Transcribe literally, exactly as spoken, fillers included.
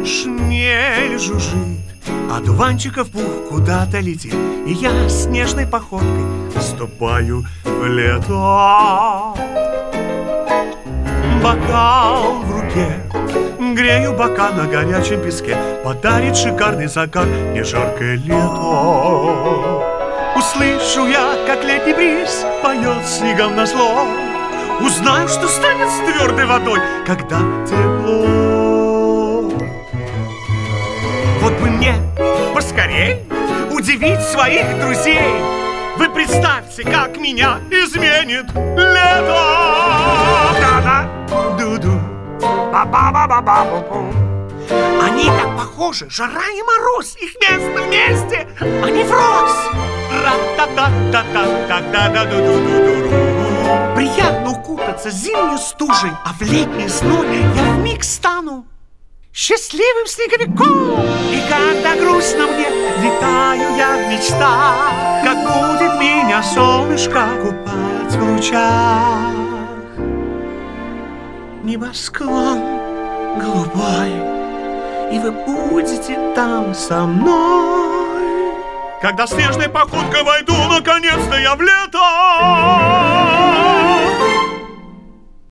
Шмель жужжит, одуванчиков пух куда-то летит, и я снежной походкой ступаю в лето. Бокал в руке, грею бока на горячем песке, подарит шикарный закат мне жаркое лето. Услышу я, как летний бриз поет снегом назло, узнаю, что станет с твердой водой, когда тепло. Вот бы мне поскорей удивить своих друзей. Вы представьте, как меня изменит лето. Да-да, ду-ду, ба-ба-ба-ба-ба-бу. Они так похожи, жара и мороз, их место вместе, они врозь. Ра-та-та-та-та-та-та-ду-ду-ду-ду-ду. Приятно укутаться зимней стужей, а в летний зной я вмиг стану счастливым снеговиком. И когда грустно мне, витаю я в мечтах, как будет меня солнышко купать в лучах. Небосклон голубой, и вы будете там со мной, когда снежной походкой войду наконец-то я в лето.